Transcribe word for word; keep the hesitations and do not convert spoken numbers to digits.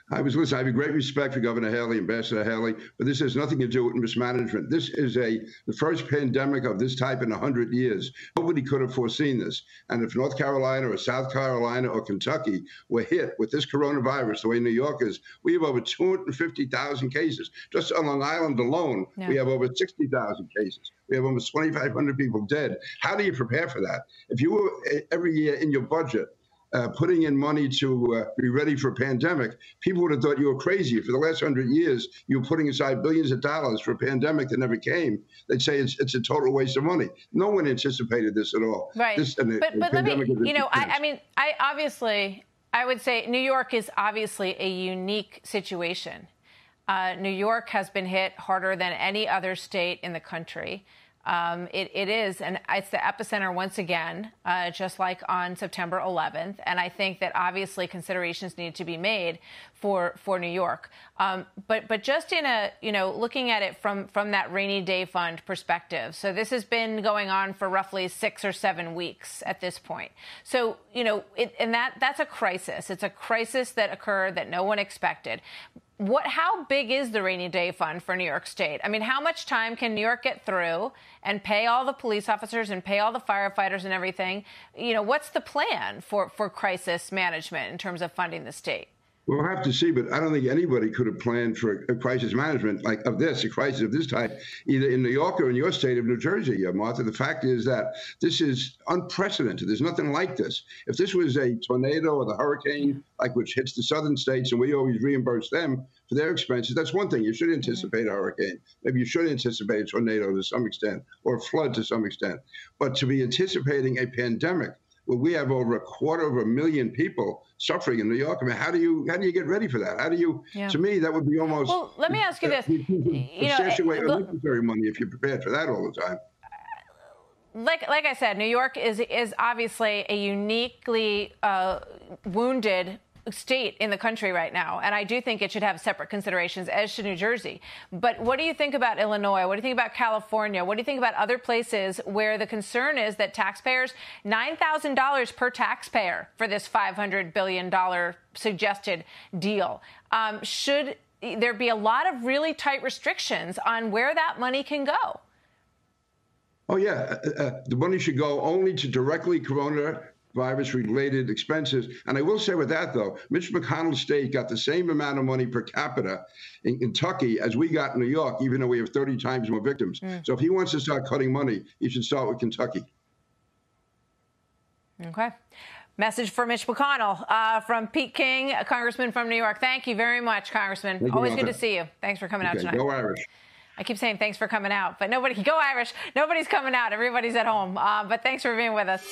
I was listening. I have a great respect for Governor Haley, Ambassador Haley, but this has nothing to do with mismanagement. This is a the first pandemic of this type in a hundred years. Nobody could have foreseen this. And if North Carolina or South Carolina or Kentucky were hit with this coronavirus, the way New York is, we have over two hundred fifty thousand cases. Just on Long Island alone, yeah. we have over sixty thousand cases. We have almost twenty-five hundred people dead. How do you prepare for that? If you were every year in your budget, Uh, putting in money to uh, be ready for a pandemic, people would have thought you were crazy. For the last hundred years, you were putting aside billions of dollars for a pandemic that never came. They'd say it's it's a total waste of money. No one anticipated this at all. Right. This, but the but let me, you know, I, I mean, I obviously, I would say New York is obviously a unique situation. Uh, New York has been hit harder than any other state in the country. Um, it, it is, and it's the epicenter once again, uh, just like on September eleventh. And I think that obviously considerations need to be made for for New York. Um, but but just in a, you know, looking at it from from that rainy day fund perspective. So this has been going on for roughly six or seven weeks at this point. So, you know, it, and that that's a crisis. It's a crisis that occurred that no one expected. What? How big is the rainy day fund for New York State? I mean, how much time can New York get through and pay all the police officers and pay all the firefighters and everything? You know, what's the plan for, for crisis management in terms of funding the state? We'll have to see, but I don't think anybody could have planned for a crisis management like of this, a crisis of this type, either in New York or in your state of New Jersey, uh, Martha. The fact is that this is unprecedented. There's nothing like this. If this was a tornado or the hurricane, like which hits the southern states, and we always reimburse them for their expenses, that's one thing. You should anticipate mm-hmm. a hurricane. Maybe you should anticipate a tornado to some extent, or a flood to some extent. But to be anticipating a pandemic, well, we have over a quarter of a million people suffering in New York. I mean, how do you how do you get ready for that? How do you? Yeah. To me, that would be almost. Well, let me ask you this: you stash know, away unnecessary money if you're prepared for that all the time. Like like I said, New York is is obviously a uniquely uh, wounded state in the country right now, and I do think it should have separate considerations, as should New Jersey. But what do you think about Illinois? What do you think about California? What do you think about other places where the concern is that taxpayers, nine thousand dollars per taxpayer for this five hundred billion dollars suggested deal? Um, should there be a lot of really tight restrictions on where that money can go? Oh, yeah. Uh, uh, the money should go only to directly corona virus-related expenses. And I will say with that, though, Mitch McConnell's state got the same amount of money per capita in Kentucky as we got in New York, even though we have thirty times more victims. Mm. So if he wants to start cutting money, he should start with Kentucky. Okay. Message for Mitch McConnell uh, from Pete King, a congressman from New York. Thank you very much, Congressman. Thank Always you, good to see you. Thanks for coming okay, out tonight. Go Irish. I keep saying thanks for coming out, but nobody, go Irish. Nobody's coming out. Everybody's at home. Uh, but thanks for being with us.